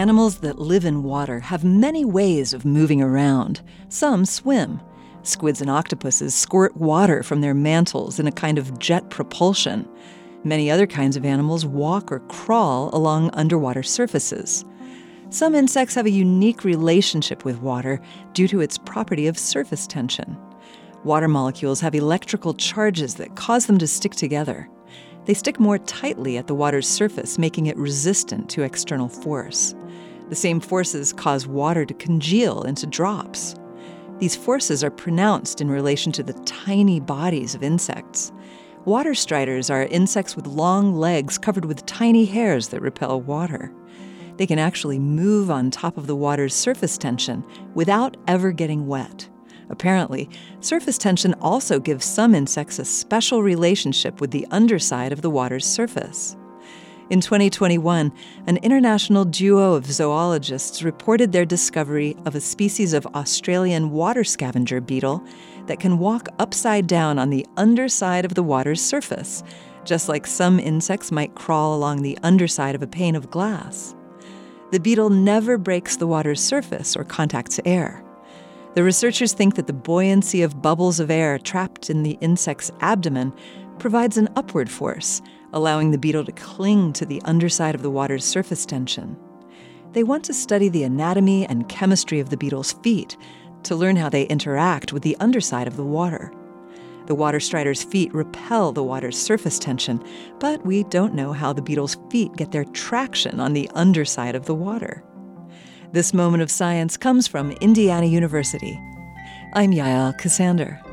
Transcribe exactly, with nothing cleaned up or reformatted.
Animals that live in water have many ways of moving around. Some swim. Squids and octopuses squirt water from their mantles in a kind of jet propulsion. Many other kinds of animals walk or crawl along underwater surfaces. Some insects have a unique relationship with water due to its property of surface tension. Water molecules have electrical charges that cause them to stick together. They stick more tightly at the water's surface, making it resistant to external force. The same forces cause water to congeal into drops. These forces are pronounced in relation to the tiny bodies of insects. Water striders are insects with long legs covered with tiny hairs that repel water. They can actually move on top of the water's surface tension without ever getting wet. Apparently, surface tension also gives some insects a special relationship with the underside of the water's surface. In twenty twenty-one, an international duo of zoologists reported their discovery of a species of Australian water scavenger beetle that can walk upside down on the underside of the water's surface, just like some insects might crawl along the underside of a pane of glass. The beetle never breaks the water's surface or contacts air. The researchers think that the buoyancy of bubbles of air trapped in the insect's abdomen provides an upward force, allowing the beetle to cling to the underside of the water's surface tension. They want to study the anatomy and chemistry of the beetle's feet to learn how they interact with the underside of the water. The water strider's feet repel the water's surface tension, but we don't know how the beetle's feet get their traction on the underside of the water. This moment of science comes from Indiana University. I'm Yael Ksander.